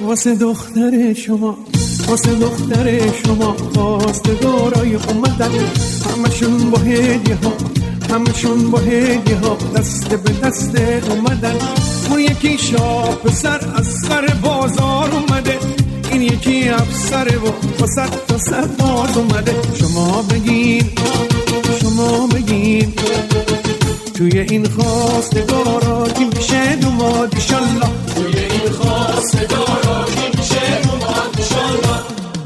واسه دختر شما، واسه دختر شما خواستگارای اومدن، همشون با هدیه ها، همشون با هدیه ها دست به دست اومدن. اون یکی شاه پسر از سر بازار اومده، این یکی افسره و واسه تا سرباز اومده. شما بگین، شما بگین توی این خواستگارا کی میشه دوماد انشالله، توی این خواستگارا کی میشه دوماد انشالله.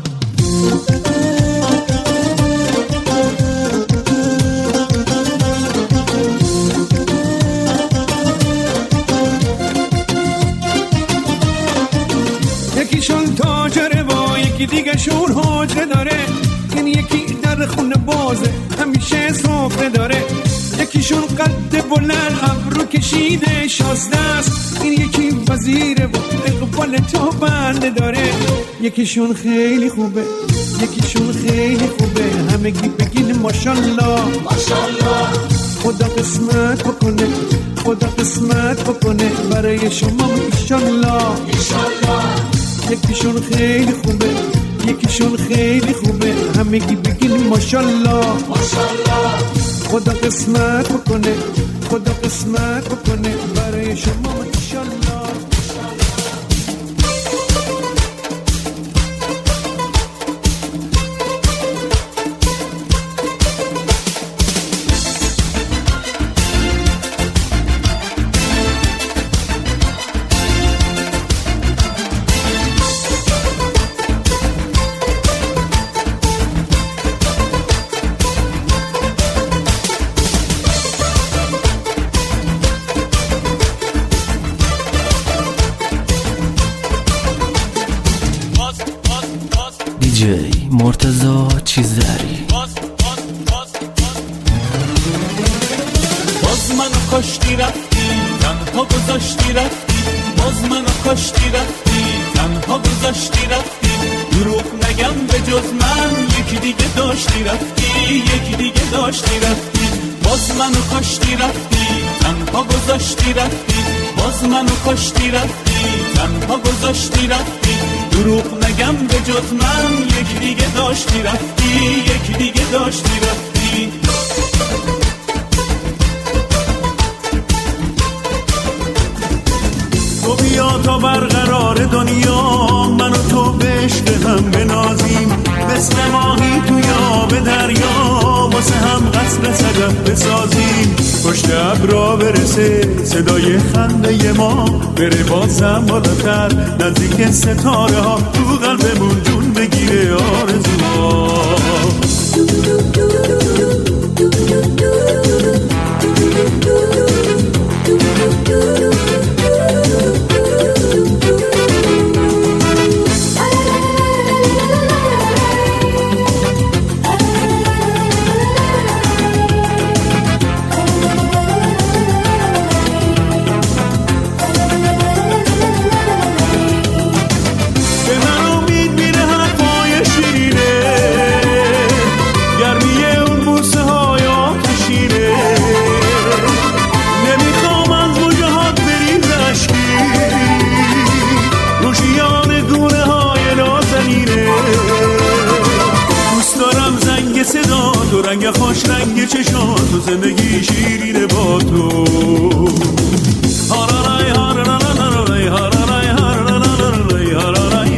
یکیشون تاجره و یکی دیگه شون حاجره داره، این یکی در خونه بازه همیشه سفره داره. یکیشون قد بلند ابرو کشیده شازده است، این یکی وزیره و اقبال تا بنده داره. یکیشون خیلی خوبه، یکیشون خیلی خوبه، همگی بگین ماشالله ماشالله. خدا قسمت بکنه، خدا قسمت بکنه برای شما ایشالله ایشالله. یکیشون خیلی خوبه، یکیشون خیلی خوبه، همگی بگین ماشالله ماشالله. خدا قسمت بکنه، خدا قسمت بکنه برای شما ایشالله. دیجی مرتضی چیزری. باز منو کاشتی رفتی تنها گذاشتی رفتی، باز منو کاشتی رفتی تنها گذاشتی رفتی. دروغ نگم به جز من یکی دیگه داشتی رفتی، یکی دیگه داشتی رفتی. باز منو کاشتی رفتی تنها گذاشتی رفتی، باز منو کاشتی رفتی تنها گذاشتی رفتی. دروغ نگم به جز من یکی دیگه داشتی رفتی، یکی دیگه داشتی رفتی. تو بیا تا برقرار دنیا، من و تو به عشق هم بنازیم، مثل ماهی توی آب دریا واسه هم قصر صدف بسازیم. پشت ابرا برسه صدای خنده ما، بره بازم بالاتر نزدیک ستاره ها، تو قلبمون جون بگیره آرزوها. رنگ خوش رنگ چشات و زندگی شیرینه با تو. هارارای هارارای هارارای هارارای هارارای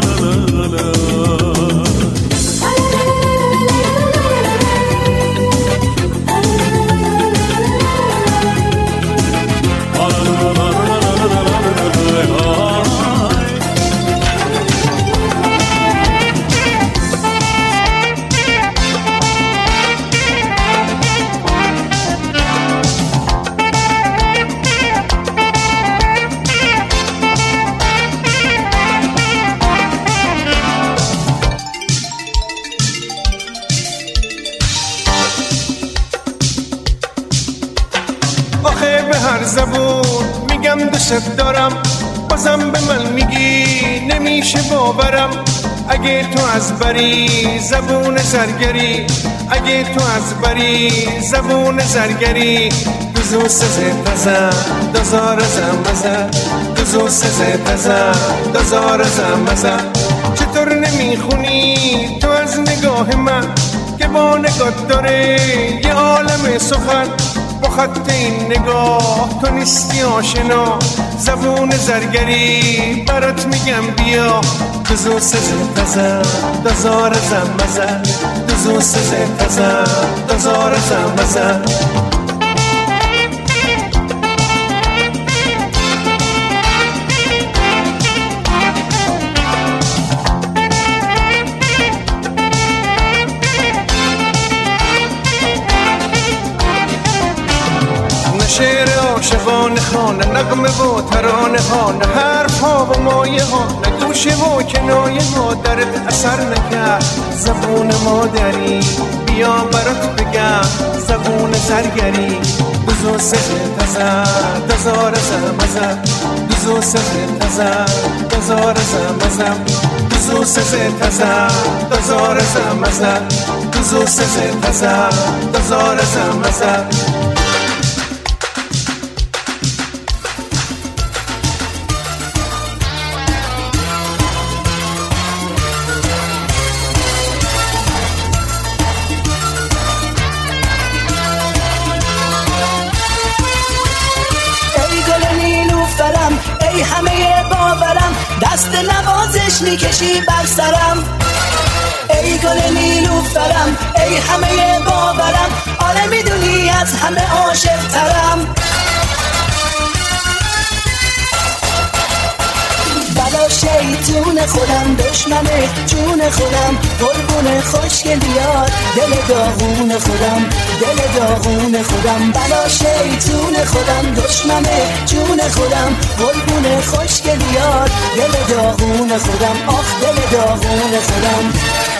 آخه به هر زبون میگم دوست دارم، بازم به من میگی نمیشه باورم. اگه تو از بری زبون زرگری، اگه تو از بری زبون زرگری، دوزو سزه تزم دوزار زم مزه، دزو سزه تزم دزار زم چطور نمیخونی تو از نگاه من که با نگاه داره یه عالم سخن با خط این نگاه تو نیستی آشنا زبون زرگری برات میگم بیا دزو سزه تزم دزار زم دزو سزه تزم دزار زم شعر عاشقانه ها نه نغمه و ترانه ها نه حرف ها و مایه ها نه گوشه و کنایه ها درت اثر نکرد زبون مادری بیا برات بگم زبون زرگری دزو سزه تزم دزار زم دزو سزه تزم دزار زم دزو سزه تزم دزار زم دزو سزه تزم دزار زم ای همه باورم دست نوازش میکشی بر سرم ای گل نیلوفرم ای همه باورم آره میدونی از همه عاشق ترم بلا شیطون خودم دشمنه جون خودم قربون خوشگلیات دل داغون خودم دل داغون خودم بلا شیطون خودم دشمنه جون خودم قربون خوشگلیات دل داغون خودم آخ دل داغون خودم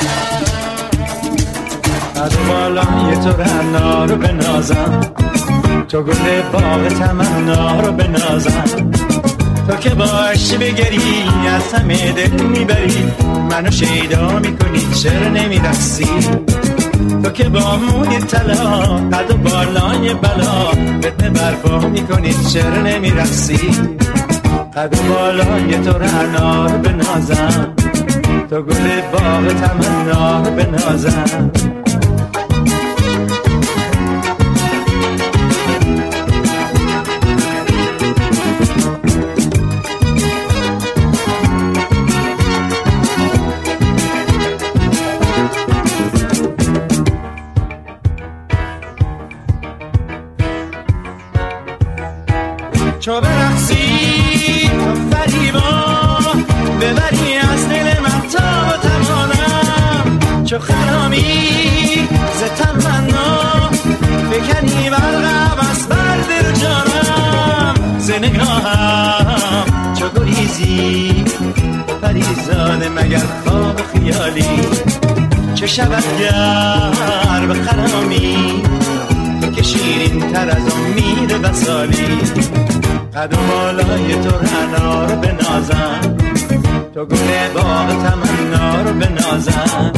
از بالا یه تو رنا رو بنازم تو گل باغ تمنا رو بنازم تو که باش بگری از همه دل میبری منو شیدا میکنی چرا نمیرقصی تو که با موی طلا قد و بالای بلا فتنه برپا میکنی چرا نمیرقصی قد و بالای تو رعنا رو بنازم تو گل باغ تمنا رو بنازم چو برقصی تو فریبا ببری از دل من تا و توانم چو خرامی ز تمنا بکنی برقم از بر دل جانم ز نگاهم چو گریزی پریزاده مگر خواب خیالی چه شود گر به خرامی که شیرین تر از امید وصالی قد و بالای تو رعنا رو بنازم تو گل باغ تمنا رو بنازم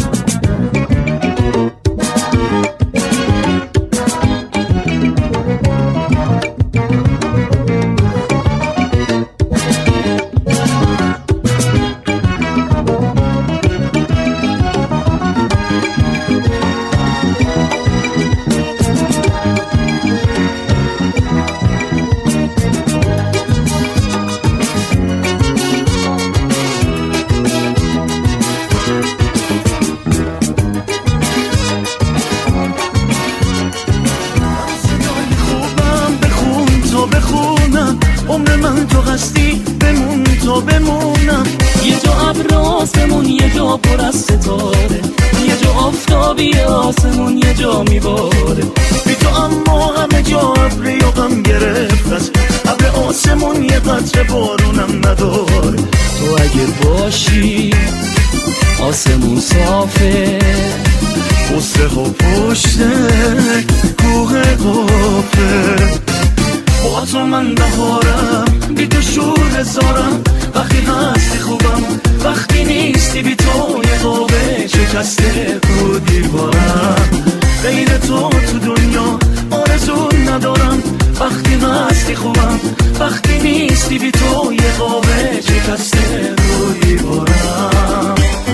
بمونم یه جا ابر آسمون یه جا پر از ستاره یه جا آفتابی آسمون یه جا میباره بی تو اما همه جا ابری و غم گرفت است ابر آسمون یه قطره بارونم نداره تو اگه باشی آسمون صافه قصه ها پشته کوه قافه با تو من بهارم بی تو شور هزارم وقتی هستی خوبم وقتی نیستی بی تو یه قابه شکسته رو دیوارم غیر تو دنیا آرزو ندارم وقتی هستی خوبم وقتی نیستی بی تو یه قابه شکسته روی برم.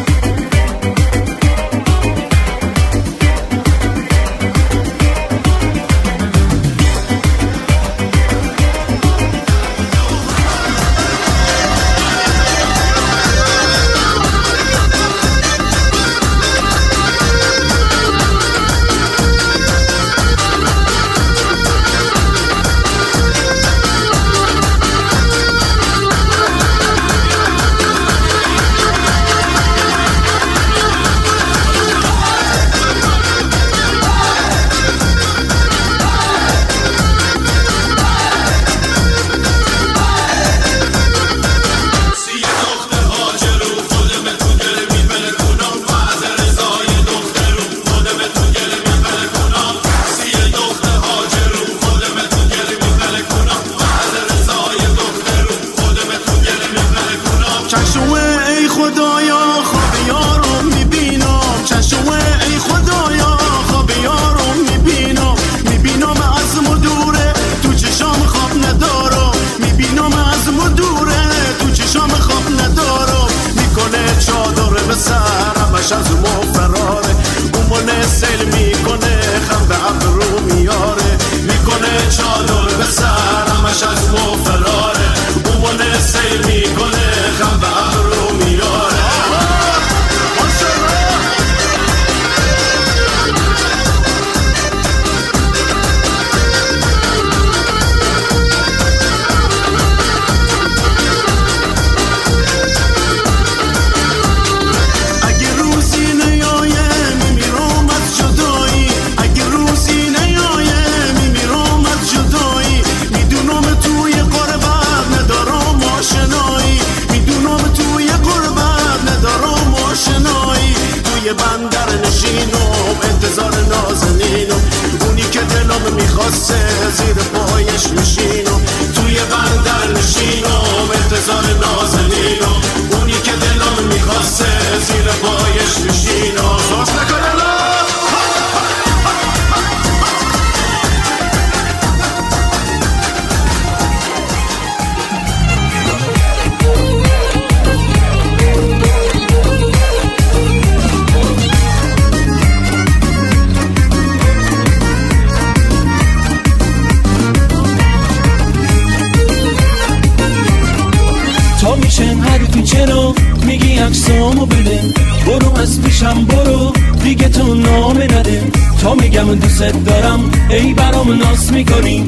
چرا میگی عکسامو بده، برو از پیشم برو دیگه تو نامه نده. تا میگم دوست دارم ای برام ناس میکنی،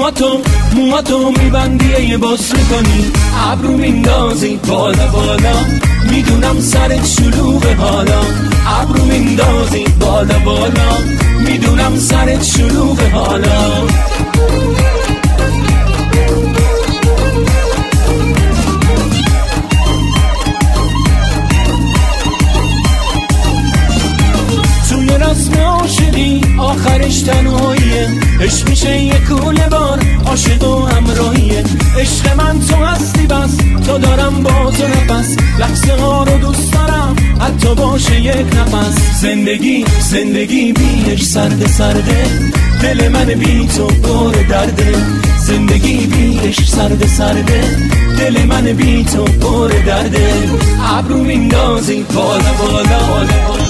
موهاتو میبندی یه باس میکنی، ابرو میندازی بالا بالا میدونم سرت شلوغه حالا، ابرو میندازی بالا بالا میدونم سرت شلوغه حالا. رسم عاشقی آخرش تنهاییه، عشق میشه یه کوله بار عاشق و همراهیه. عشق من تو هستی بس تا دارم با تو نفس، لحظه ها رو دوست دارم حتی باشه یک نفس. زندگی بیش سرده سرده، دل من بی تو پر درده. زندگی بیش سرده سرده، دل من بی تو پر درده. ابرو میندازی بالا بالا بالا.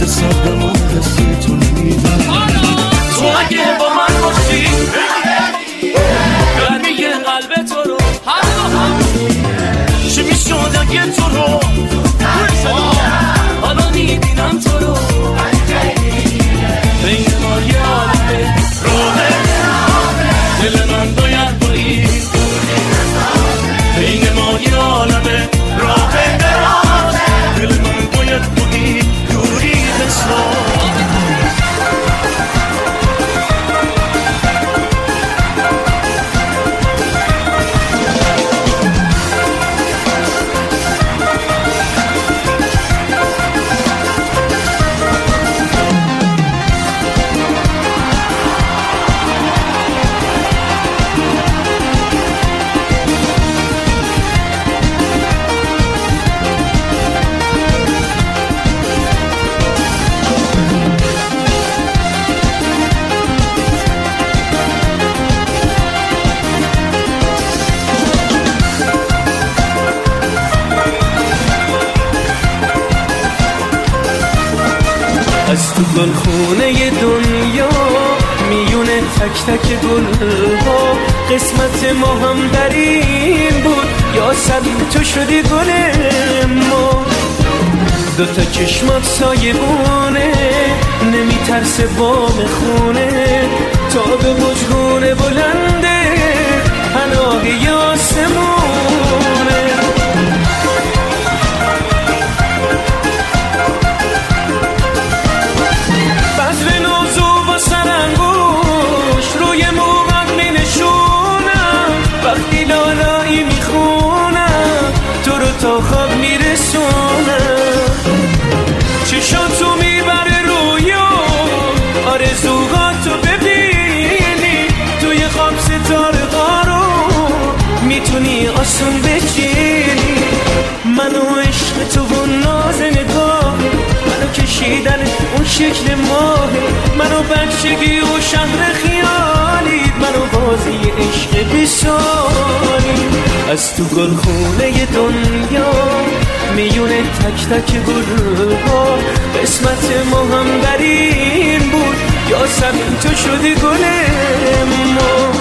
وقت صبرمون کسی تو نمیدن. تو اگه با من باشی گرمی قلب تو رو چی میشد اگه تو رو حالا میبینم تو رو بین ما یه عالمه راهه دل من باید با این بین ما یه عالمه راهه دل من باید با این دوری حساب. از تو گلخونه دنیا میونه تک تک گلها قسمت ما هم در این بود یا سبیل تو شدی گل ما. دوتا چشمات سایبونه نمیترسه بام خونه تا به مجگونه بلنده پناه آسمونه. بذر نوزو با سرانگوش روی موقت می نشونم وقتی لالایی می خونم تو رو تا خواب می رسونم. چشاتو می بره رویا آرزوهاتو ببینی توی خواب ستاره رو میتونی آسون بچینی. منو عشق تو و ناز نگاه منو کشیدن اون شکل ماه منو بچگی و شهر خیالیت منو بازی عشق بسالی. از تو گلخونه دنیا میونه تک تک گلها قسمت ما هم در این بود یا سبیل تو شدی گل ما.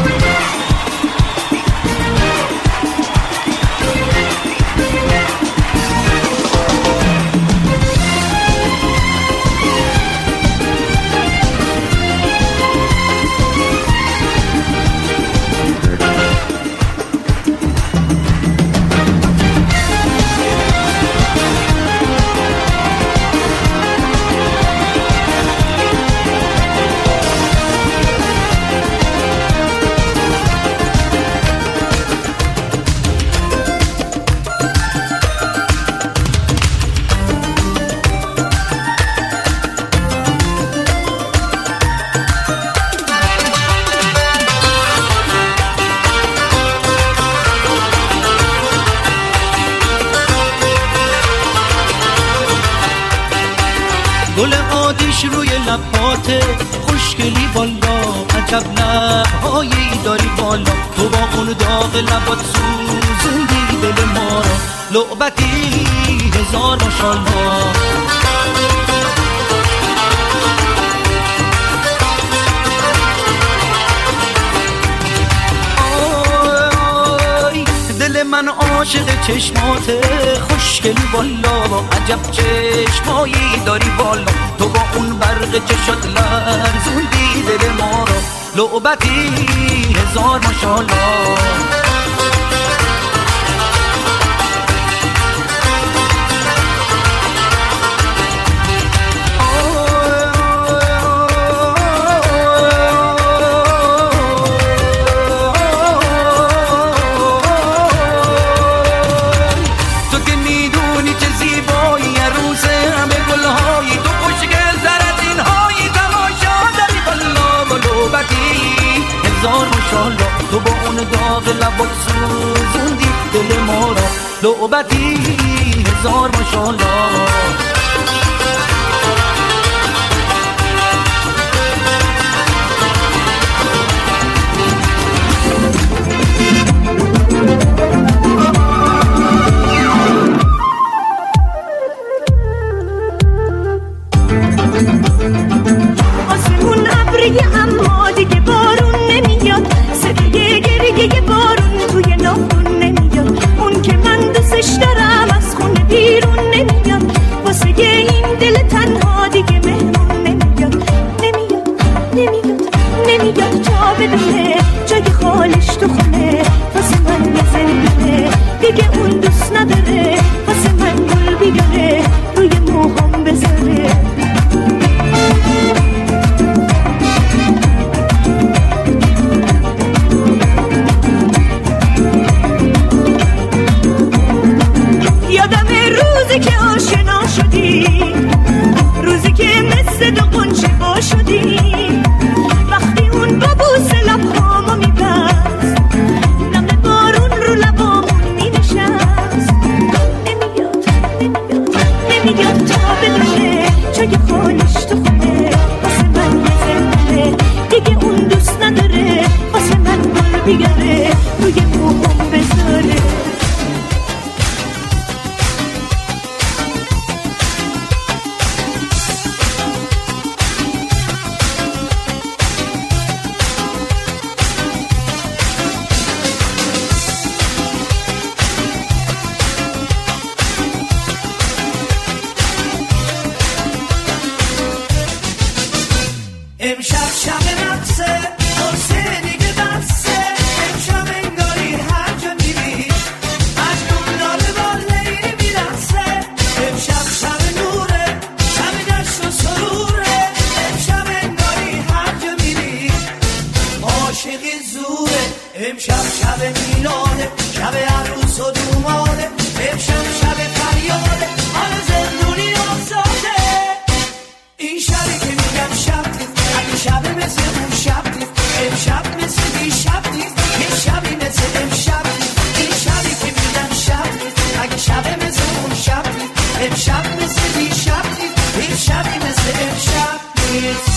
گل آتیش روی لباته خوشگلی بالا عجب لبهایی داری بالا تو با اون داغ لبات سوزوندی دل ما را لعبتی هزار ماشالله. دل من عاشق چشماته خوشگلی بالا با عجب چشمایی داری بالا تو با اون برق چشات لرزوندی دل ما را لعبتی هزار ماشالله. تو با اون داغ لبات سوزوندی دل ما را لعبتی هزار ماشالله. امشب شب نفسه قصه دیگه بسه امشب انگاری هر جا میری مجنون ناله بال لیلی میرسه امشب شب نوره شب دشت و سروره امشب انگاری هر جا میری عاشقی زوره امشب شب میلاده شب عروس و دوماده امشب شب فریاده حال زندونی آزاده این شبی که میگم شب اگه شب مثل اون شب نیست امشب مثل دی شب نیست یه شبی مثل امشب نیست این شبی که میگم شب نیست اگه شب مثل اون شب نیست امشب مثل دی شب نیست این شبی مثل امشب نیست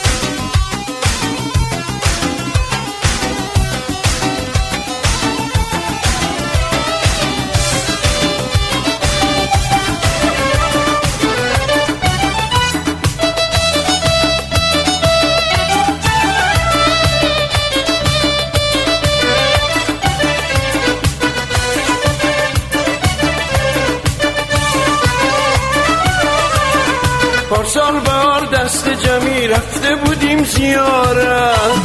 پارسال بهار دست جمعی رفته بودیم زیارت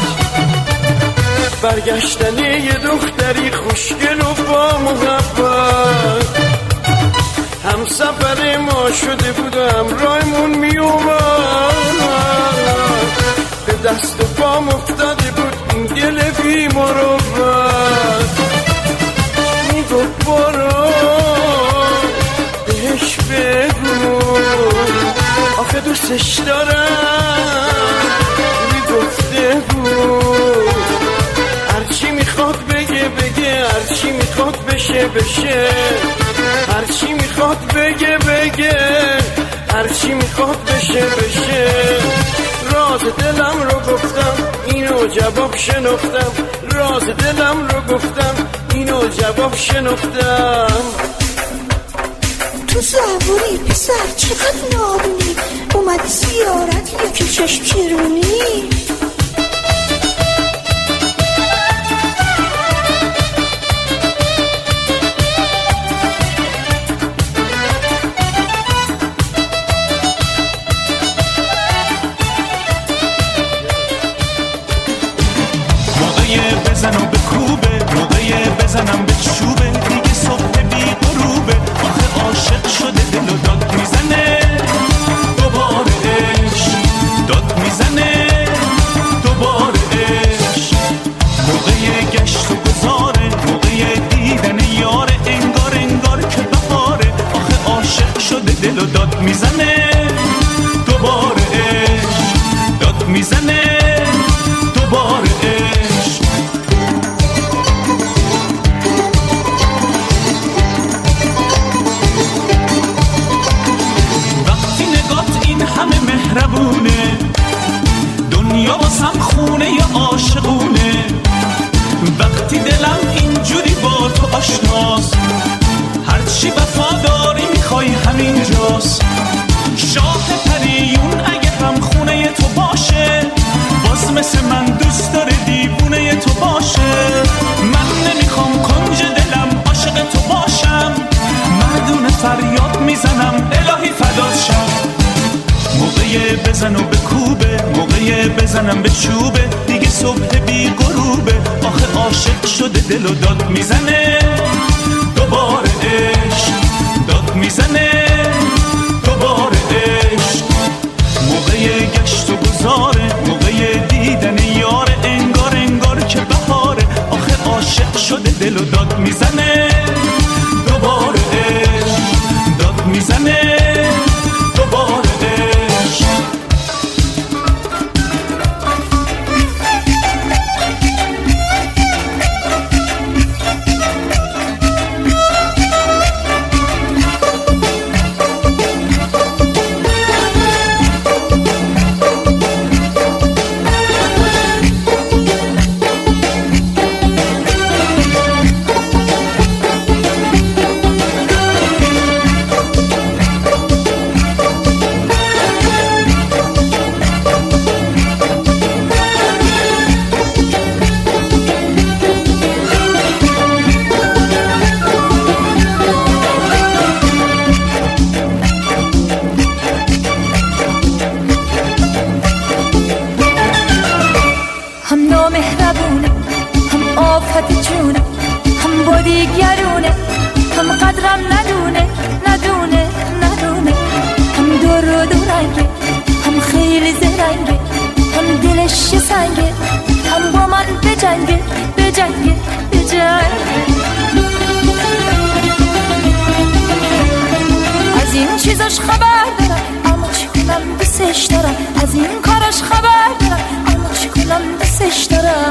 برگشتن یه دختری خوشگل و با محبت هم سفر ما شده بود و همراهمون می اومد به دست و پام افتاده بود این دل بی مروت می گفت برو بهش بگو آخه دوستش دارم میگفته بود هرچی میخواد بگه بگه هرچی میخواد بشه بشه هرچی میخواد بگه بگه هرچی میخواد بشه بشه راز دلم رو گفتم اینو جواب شنفتم راز دلم رو گفتم اینو جواب شنفتم تو زبوری پسر چقدر نابونی اومدی زیارت یا که چشم چرونی موقعی بزن و بکوبه موقعی بزنم به چوبه دیگه صبح بی غروبه آخه عاشق شده دل و داد میزنه دوباره عشق داد میزنه دوباره عشق موقعی گشت و گذاره موقعی دیدن یاره انگار انگار که بهاره آخه عاشق شده دل و داد میزنه دوباره عشق داد میزنه دوباره عشق وقتی نگات این همه مهربونه دنیا واسم خونه ی عاشقونه وقتی دلم اینجوری با تو آشناست هرچی وفاداری میخوای همینجاست شاه پریون اگه هم خونه تو باشه باز مثل من دوست داره دیوونه تو باشه من نمیخوام کنج دلم عاشق تو باشم مردونه فریاد میزنم الهی فدات شم موقعی بزن و بکوبه موقعی بزنم به چوبه دیگه صبح بی غروبه آخه عاشق شده دل و داد میزنه دوباره عشق داد میزنه دوباره عشق موقع گشت و گذاره موقع دیدن یاره انگار انگار که بهاره آخه عاشق شده دل و داد میزنه دوباره عشق داد میزنه دوباره عشق زرنگه هم دلش سنگه هم با من بجنگه بجنگه بجنگه از این چیزاش خبر دارم اما چی کنم دوستش دارم از این کاراش خبر دارم اما چی کنم دوستش دارم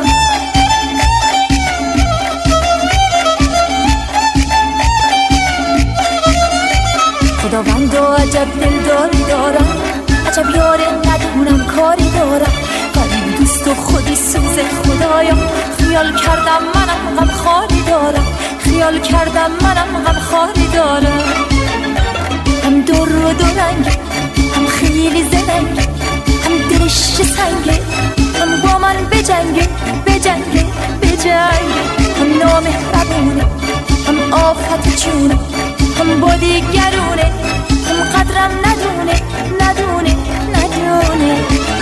خداوند و عجب دلداری دارم عجب یاره ندونم کاری دارم ولی دوست و خودی سوز خدایا خیال کردم منم غم خاری دارم خیال کردم منم غم خاری دارم هم دور و دورنگه هم خیلی زرنگه هم دلش سنگه هم با من بجنگه بجنگه بجنگه هم نامهربونه هم آفت چونه هم با دیگرونه هم قدرم ندونه ندونه ندونه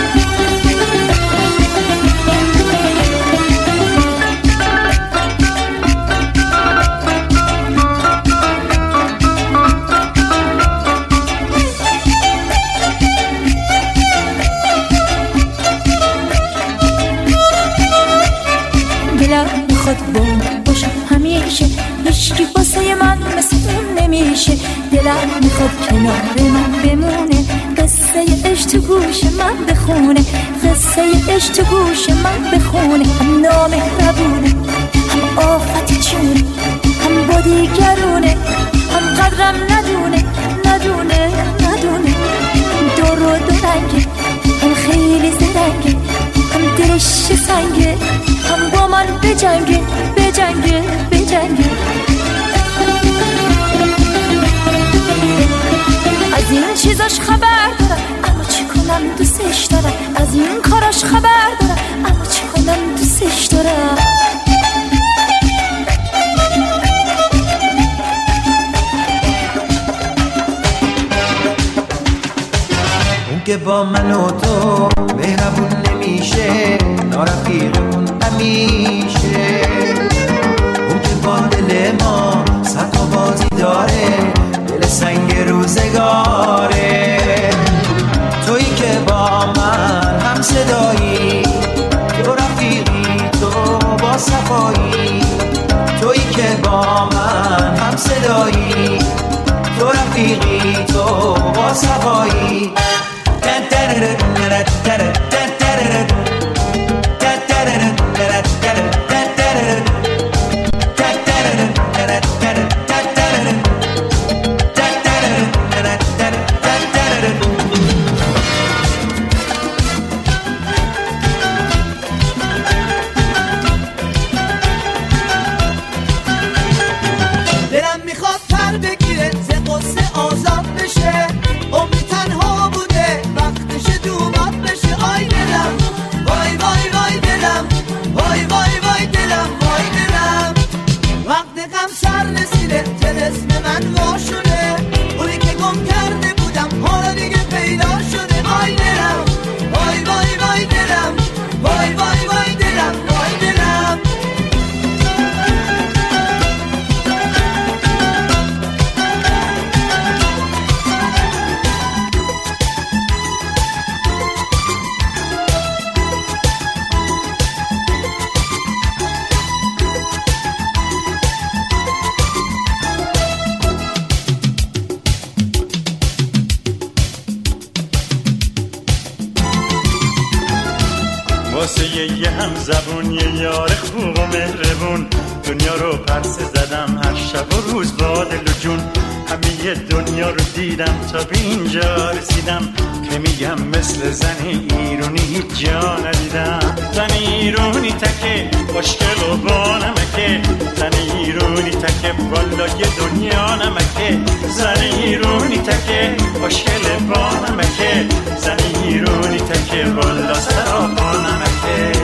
دلم میخواد باشم همیشه هیچکی واسه من مثل اون نمیشه دلم میخواد کنار من بمونه قصه عشق تو گوش من بخونه قصه عشق تو گوش من بخونه هم نامهربونه هم آفت چونه هم با دیگرونه هم قدرم ندونه ندونه ندونه دور و دورنگه هم خیلی زرنگه هم دلش سنگه هم با من بجنگه بجنگه بجنگه از این چیزاش خبر دارم اما چی کنم دوستش دارم از این کاراش خبر دارم اما چی کنم دوستش دارم اون که با من و تو مهربون نمیشه نارفیقمون همیشه اون که با دل ما سطح و بازی داره دل سنگ روزگاره تویی که با من هم صدایی تو رفیقی تو با صفایی تویی که با من هم صدایی تو رفیقی تو با صفایی واسه یه هم زبون یه یار خوب و مهربون دنیا رو پرسه زدم هر شب و روز با دل و جون همه دنیا رو دیدم تا به اینجا رسیدم که میگم مثل زن ایرونی هیچ جا ندیدم زن ایرونی تکه خوشگل و با نمکه زن ایرونی تکه والا یه دنیا نمکه زن ایرونی تکه خوشگل با نمکه زن ایرونی تکه والا سراپا نمکه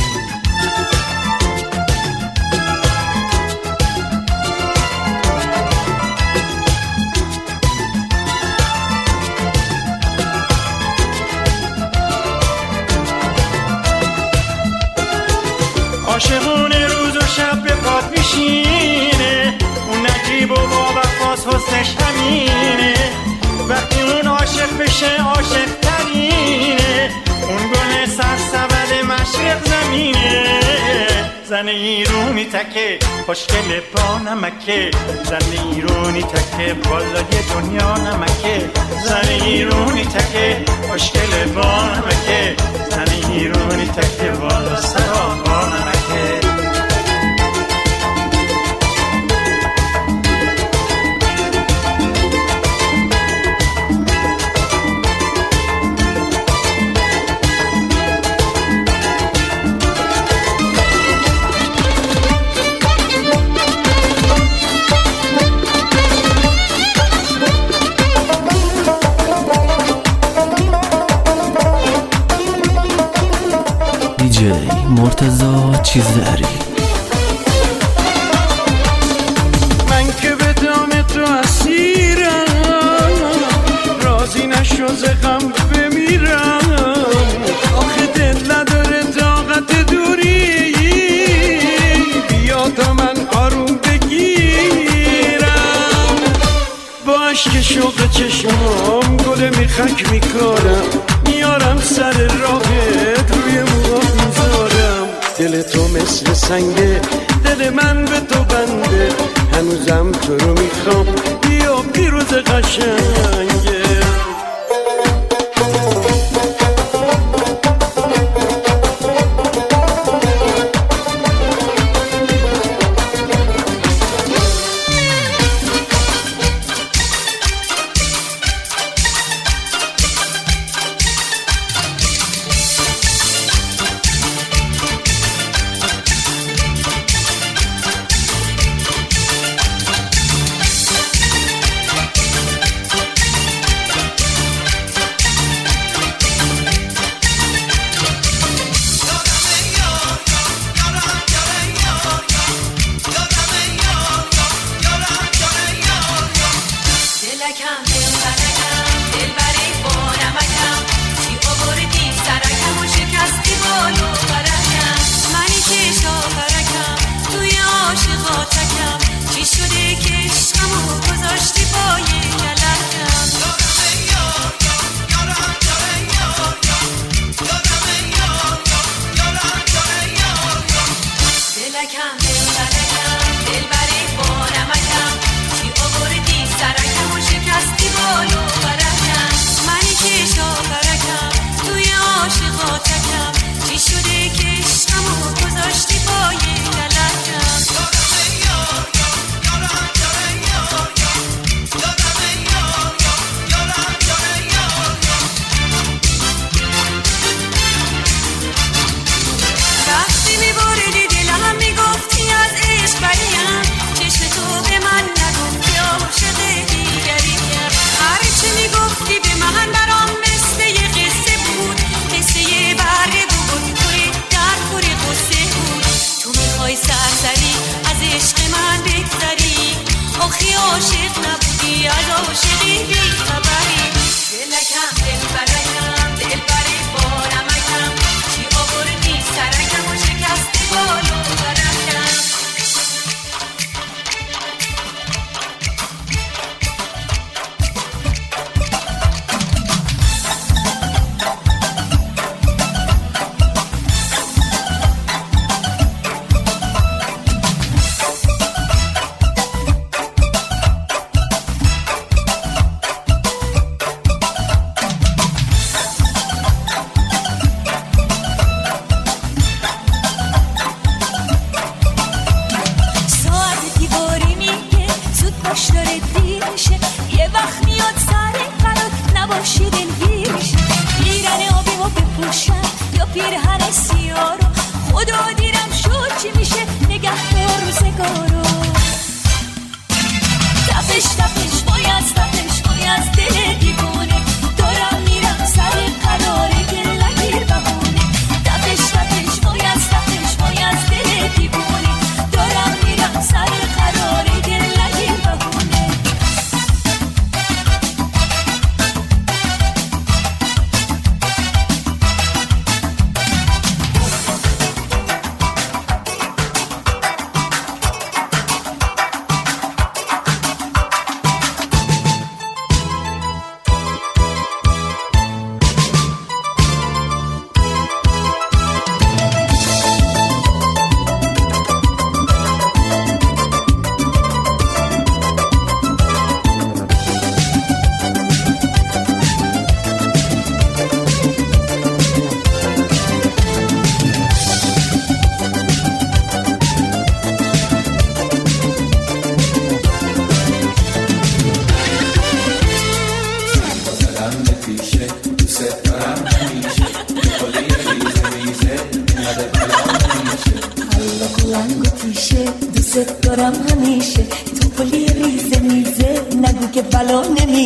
عاشقونه روز و شب به پات میشینه اون نجیب و با وفاس حسنش همینه وقتی اون عاشق بشه عاشق ترینه زن ایرونی تکه خوشگل با نمکه زن ایرونی تکه بالای دنیا نمکه زن ایرونی تکه خوشگل با نمکه زن ایرونی تکه بالا سرا با نمکه مرتضی چیزداری من که به دام تو اسیرم راضی نشو ز غم بمیرم آخه دل نداره طاقت دوری بیا تا من آروم بگیرم با عشق شوق چشمام گل میخک میکنم میارم سر راهت روی موها میذارم دل تو مثل سنگه دل من به تو بنده هنوزم تو رو میخوام بیا پیروز قشنگه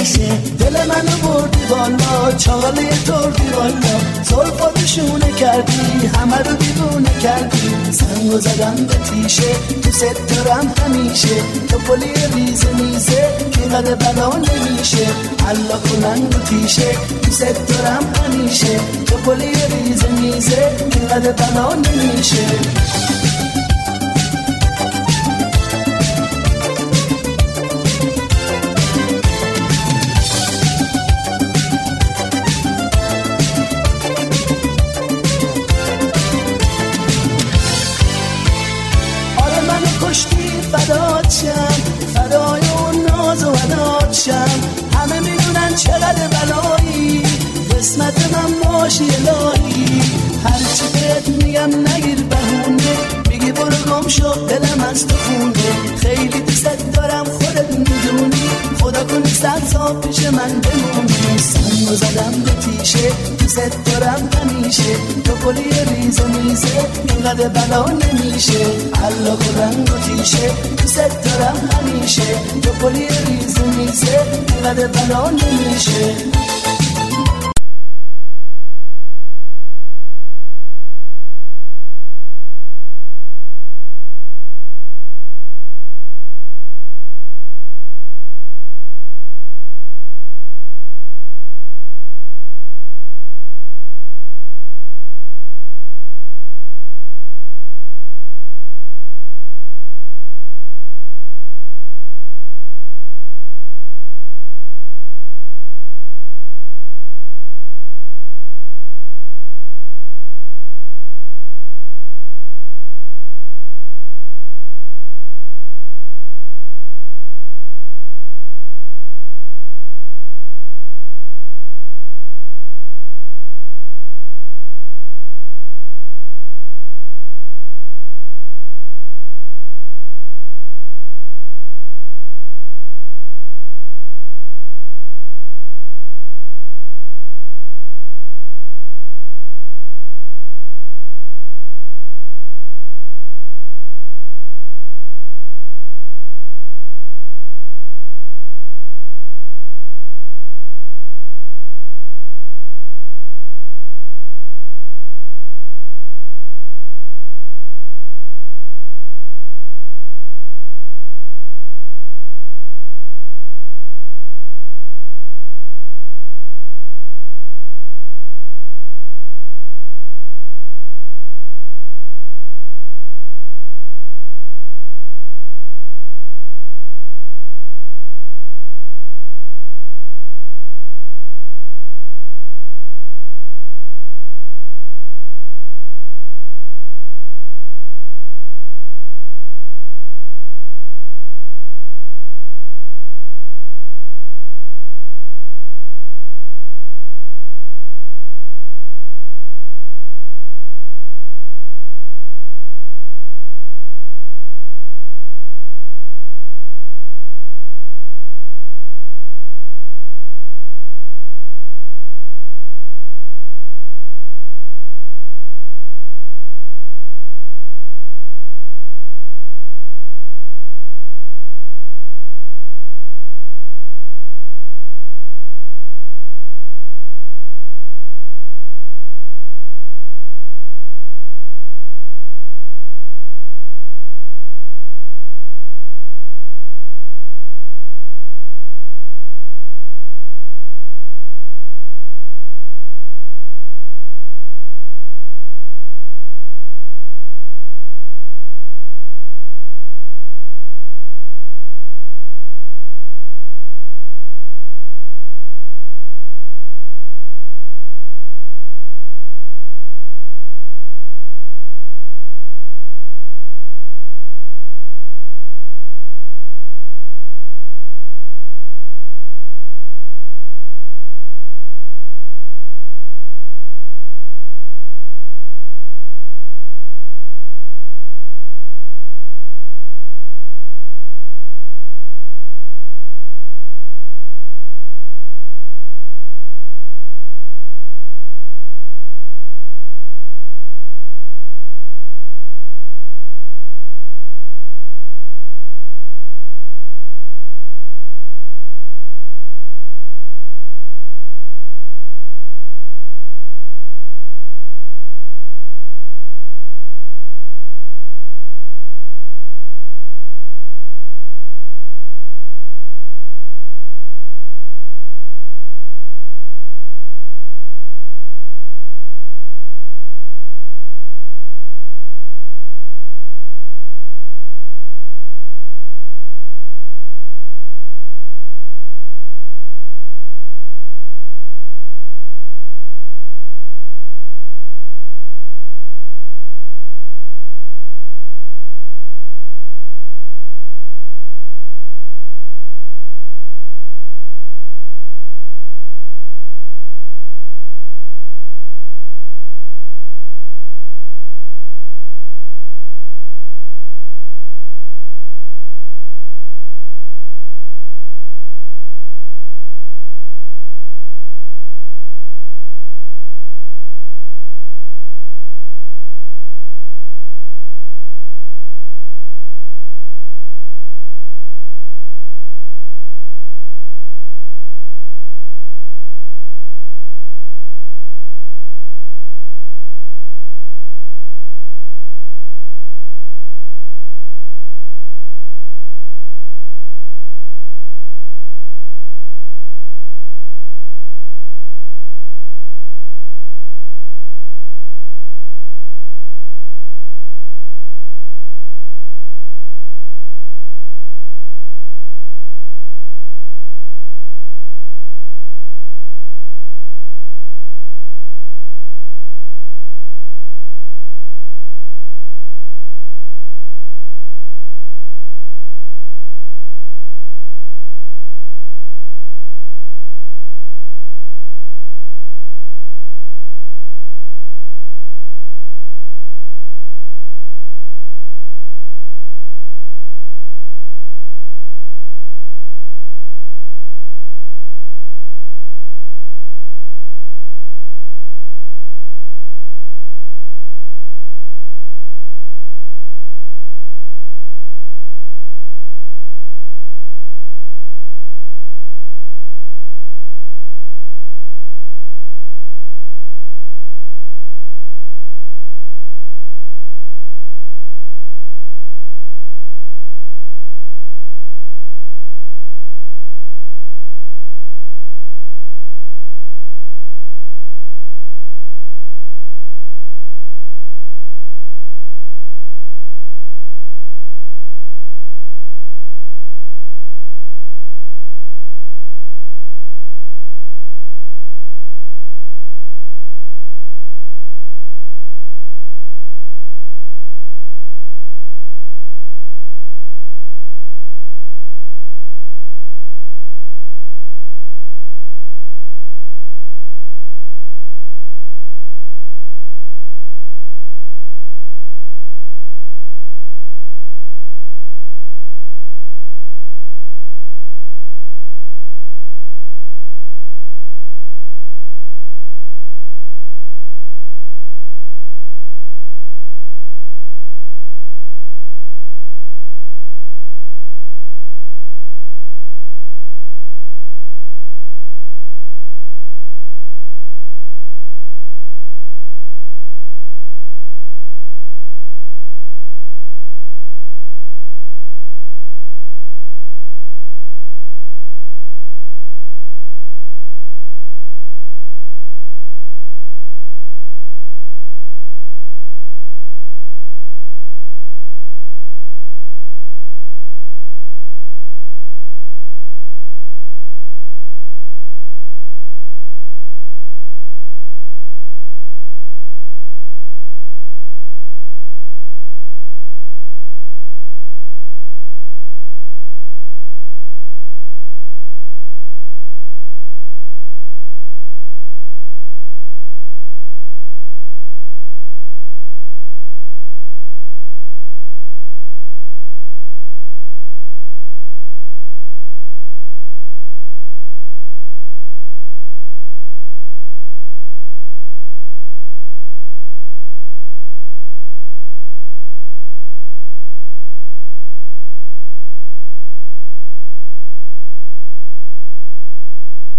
نمیشه. دل منو بردی بالا چاله توردی بالا، زلفاتشونه کردی همه رو دیوونه کردی. سنگو زدم به تیشه دوست دارم همیشه، تو پلی ریز میزه که قد بلا نمیشه. الله کنن رو تیشه دوست دارم همیشه، تو پلی ریز میزه که قد بلا نمیشه. فدای اون ناز و وداد شم، همه میدونن چقدر بلایی قسمت من باشی الهی. هرچی بهت میگم نگیر بهونه، میگی برو گم شو دلم از تو خونه. خیلی دوست دارم خودت میدونی، خدا کنی 100 سال پیش من بمونی. سنگو زدم به تیشه دوست دارم همیشه، تو پلی ریز و میزه اینقدر بلا نمیشه. الله کنن رو تیشه دوست دارم همیشه، تو پلی ریز و میزه اینقدر بلا نمیشه.